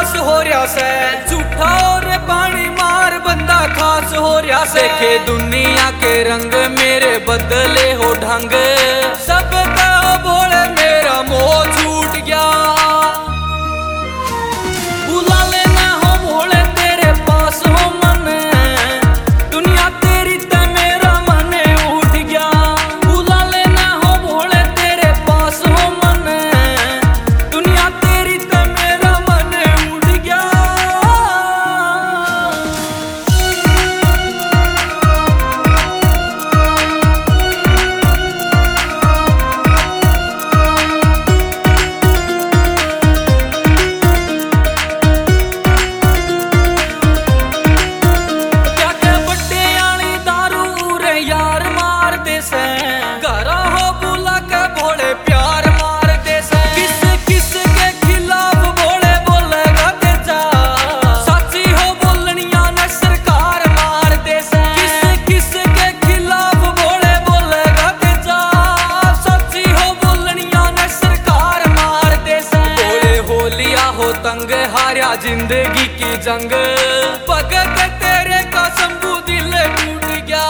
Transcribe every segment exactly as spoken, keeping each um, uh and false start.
पास हो रहा से झूठा और पानी मार बंदा खास हो रहा से। देखे दुनिया के रंग मेरे बदले हो ढंग सब तो बोले मेरा मोह छूट गया। बुला लेना हो बोले तेरे पास हो मन दुनिया तेरी ते मेरा मन उठ गया। बुला लेना हो बोले तेरे पास हो मन दुनिया तेरी ते मेरा मन उठ गया। घरा हो बुला के भोले प्यार मार दे से किस किस के खिलाफ भोले बोलेगा के जा साची हो बोलनिया ने सरकार मार दे से किस किस के खिलाफ भोले बोलेगा के जा साची हो बोलनिया ने सरकार मार दे से। भोले हो लिया हो तंग हारा जिंदगी की जंग भगत तेरे का शंभू दिल टूट गया।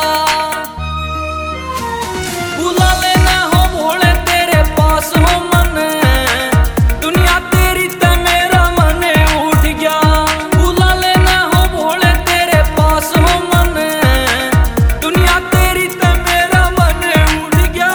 बुला लेना हो भोले तेरे पास हो मन दुनिया तेरी ते मेरा मन उठ गया। बुला लेना हो भोले तेरे पास हो मन दुनिया तेरी ते मेरा मन उठ गया।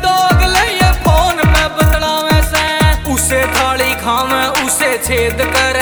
उसे छेद कर